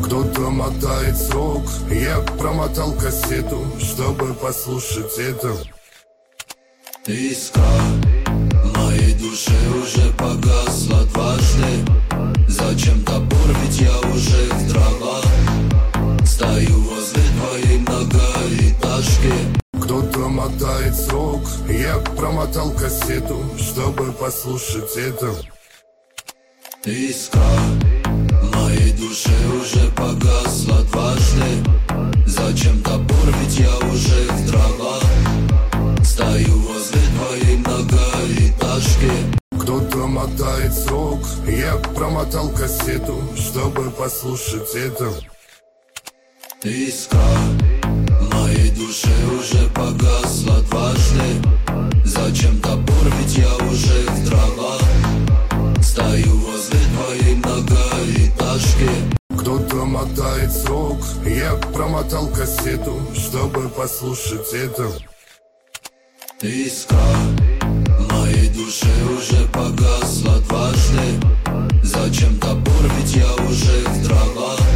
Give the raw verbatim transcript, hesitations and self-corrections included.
Кто-то мотает срок, я промотал кассету, чтобы послушать это. Искра в моей душе уже погасла дважды. Зачем топор, ведь я уже в дровах. Стою возле твоей многоэтажки. Кто-то мотает срок, я промотал кассету, чтобы послушать это. Искра в моей душе уже погасла дважды. Зачем топор, ведь я уже в дровах. Стою возле твоей многоэтажки. Кто-то мотает срок, я промотал кассету, чтобы послушать это. Искра в моей душе уже погасла дважды. Зачем топор, ведь я уже в дровах. Стою возле твоей многоэтажки. Кто-то мотает срок, я промотал кассету, чтобы послушать это. Искра в моей душе уже погасла.